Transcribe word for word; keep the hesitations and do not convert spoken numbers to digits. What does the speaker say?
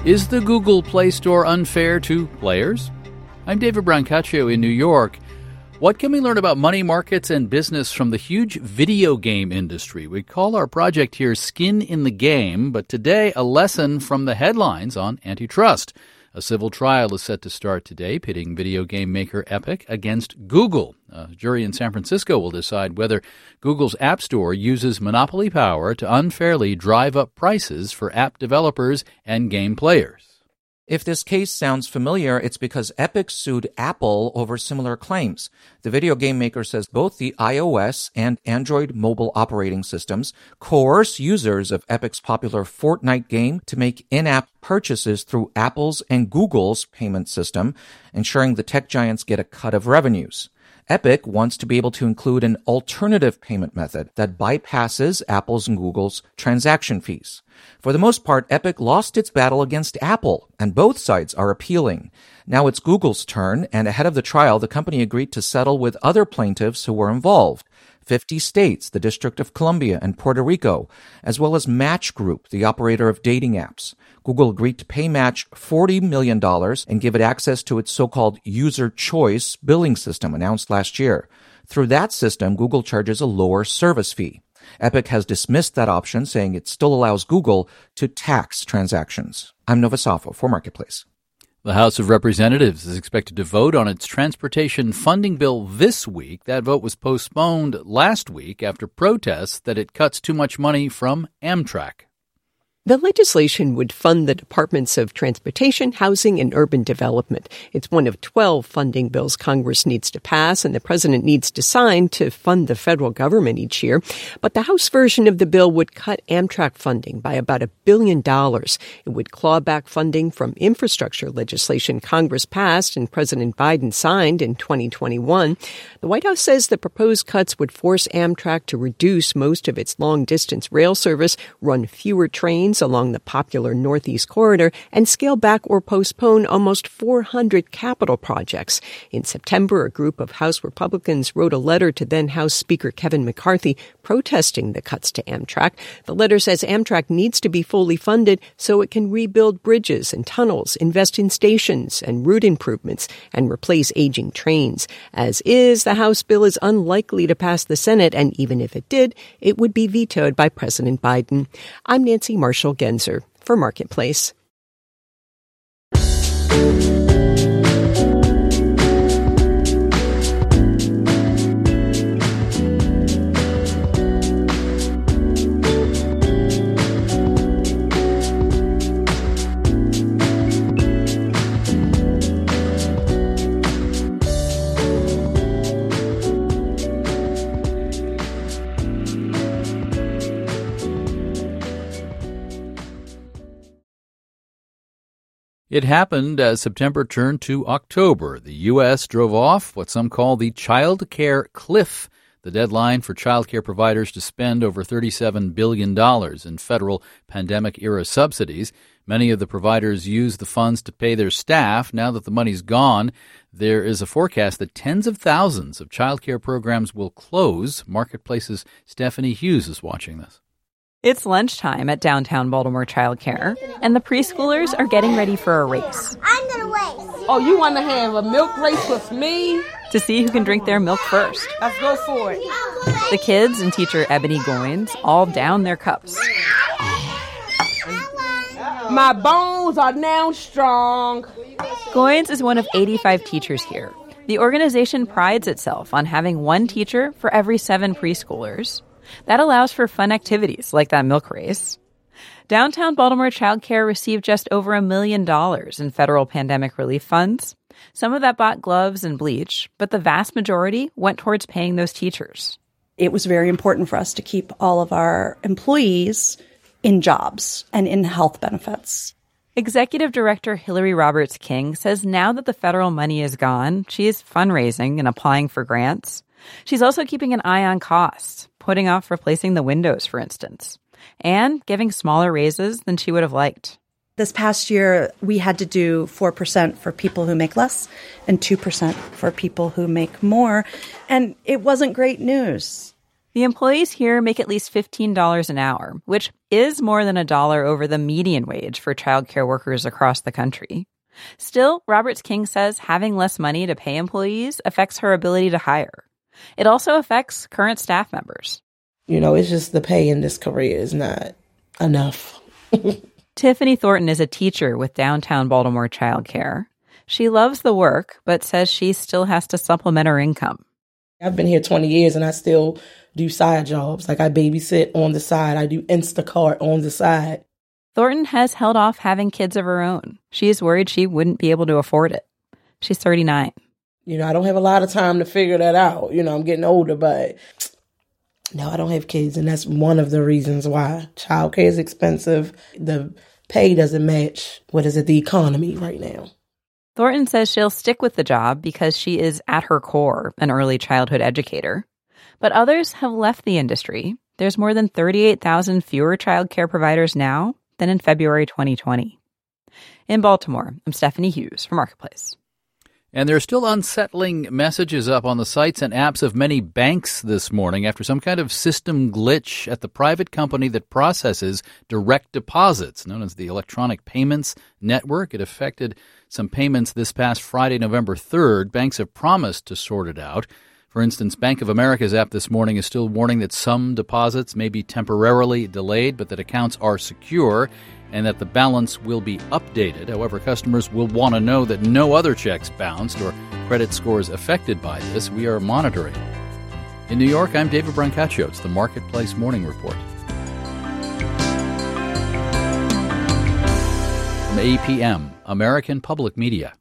Is the Google Play Store unfair to players? I'm David Brancaccio in New York. What can we learn about money markets and business from the huge video game industry? We call our project here Skin in the Game, but today a lesson from the headlines on antitrust. A civil trial is set to start today, pitting video game maker Epic against Google. A jury in San Francisco will decide whether Google's App Store uses monopoly power to unfairly drive up prices for app developers and game players. If this case sounds familiar, it's because Epic sued Apple over similar claims. The video game maker says both the iOS and Android mobile operating systems coerce users of Epic's popular Fortnite game to make in-app purchases through Apple's and Google's payment system, ensuring the tech giants get a cut of revenues. Epic wants to be able to include an alternative payment method that bypasses Apple's and Google's transaction fees. For the most part, Epic lost its battle against Apple, and both sides are appealing. Now it's Google's turn, and ahead of the trial, the company agreed to settle with other plaintiffs who were involved. fifty states, the District of Columbia, and Puerto Rico, as well as Match Group, the operator of dating apps. Google agreed to pay Match forty million dollars and give it access to its so-called user choice billing system announced last year. Through that system, Google charges a lower service fee. Epic has dismissed that option, saying it still allows Google to tax transactions. I'm Nova Safo for Marketplace. The House of Representatives is expected to vote on its transportation funding bill this week. That vote was postponed last week after protests that it cuts too much money from Amtrak. The legislation would fund the Departments of Transportation, Housing, and Urban Development. It's one of twelve funding bills Congress needs to pass and the president needs to sign to fund the federal government each year. But the House version of the bill would cut Amtrak funding by about a billion dollars. It would claw back funding from infrastructure legislation Congress passed and President Biden signed in twenty twenty-one. The White House says the proposed cuts would force Amtrak to reduce most of its long-distance rail service, run fewer trains along the popular Northeast Corridor, and scale back or postpone almost four hundred capital projects. In September, a group of House Republicans wrote a letter to then House Speaker Kevin McCarthy protesting the cuts to Amtrak. The letter says Amtrak needs to be fully funded so it can rebuild bridges and tunnels, invest in stations and route improvements, and replace aging trains. As is, the House bill is unlikely to pass the Senate, and even if it did, it would be vetoed by President Biden. I'm Nancy Marshall Genzer for Marketplace. It happened as September turned to October. The U S drove off what some call the child care cliff, the deadline for child care providers to spend over thirty-seven billion dollars in federal pandemic-era subsidies. Many of the providers use the funds to pay their staff. Now that the money's gone, there is a forecast that tens of thousands of child care programs will close. Marketplace's Stephanie Hughes is watching this. It's lunchtime at downtown Baltimore Child Care, and the preschoolers are getting ready for a race. I'm gonna race. Oh, you want to have a milk race with me? To see who can drink their milk first. Let's go for it. The kids and teacher Ebony Goins all down their cups. My bones are now strong. Goins is one of eighty-five teachers here. The organization prides itself on having one teacher for every seven preschoolers. That allows for fun activities like that milk race. Downtown Baltimore Child Care received just over a million dollars in federal pandemic relief funds. Some of that bought gloves and bleach, but the vast majority went towards paying those teachers. It was very important for us to keep all of our employees in jobs and in health benefits. Executive Director Hillary Roberts King says now that the federal money is gone, she is fundraising and applying for grants. She's also keeping an eye on costs, putting off replacing the windows, for instance, and giving smaller raises than she would have liked. This past year, we had to do four percent for people who make less and two percent for people who make more. And it wasn't great news. The employees here make at least fifteen dollars an hour, which is more than a dollar over the median wage for childcare workers across the country. Still, Roberts King says having less money to pay employees affects her ability to hire. It also affects current staff members. You know, it's just the pay in this career is not enough. Tiffany Thornton is a teacher with downtown Baltimore childcare. She loves the work, but says she still has to supplement her income. I've been here twenty years and I still do side jobs. Like I babysit on the side. I do Instacart on the side. Thornton has held off having kids of her own. She is worried she wouldn't be able to afford it. She's thirty-nine. You know, I don't have a lot of time to figure that out. You know, I'm getting older, but no, I don't have kids. And that's one of the reasons why. Childcare is expensive. The pay doesn't match, what is it, the economy right now. Thornton says she'll stick with the job because she is, at her core, an early childhood educator. But others have left the industry. There's more than thirty-eight thousand fewer childcare providers now than in February twenty twenty. In Baltimore, I'm Stephanie Hughes for Marketplace. And there are still unsettling messages up on the sites and apps of many banks this morning after some kind of system glitch at the private company that processes direct deposits, known as the Electronic Payments Network. It affected some payments this past Friday, November third. Banks have promised to sort it out. For instance, Bank of America's app this morning is still warning that some deposits may be temporarily delayed, but that accounts are secure and that the balance will be updated. However, customers will want to know that no other checks bounced or credit scores affected by this. We are monitoring. In New York, I'm David Brancaccio. It's the Marketplace Morning Report. From A P M, American Public Media.